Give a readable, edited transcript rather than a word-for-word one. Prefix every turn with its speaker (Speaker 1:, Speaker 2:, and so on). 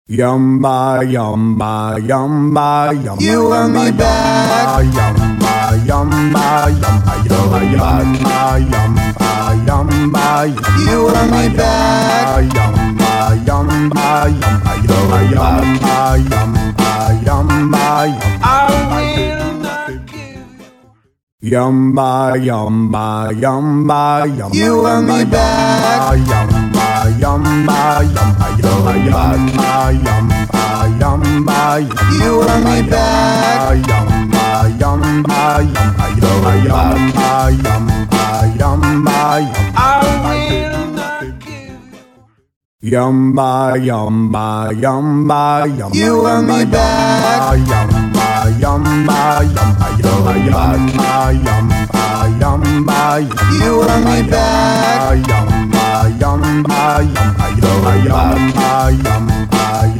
Speaker 1: Yumba, yumba, yumba, yumba.
Speaker 2: You want me back?
Speaker 1: Yumba, yumba, yumba, yumba, yumba, yumba, yumba.
Speaker 2: You want me back?
Speaker 1: Yumba, yumba, yumba, yumba, yumba, yumba, yumba, yumba.
Speaker 2: I will not give.
Speaker 1: Yumba, yumba, yumba, yumba.
Speaker 2: You want me back?
Speaker 1: Yumba, yumba, yumba, yumba, yumba, yumba, yumba, yumba.
Speaker 2: You want me back?
Speaker 1: Yumba, yumba, yumba, yumba, yumba, yumba, yumba, yumba.
Speaker 2: I will not give.
Speaker 1: Yumba, yumba, yumba, yumba.
Speaker 2: You want me back?
Speaker 1: Yumba, yumba, yumba, yumba, yumba, yumba, yumba, yumba.
Speaker 2: You want me back?
Speaker 1: Yumba, yumba, yumba, yumba, yumba, yumba,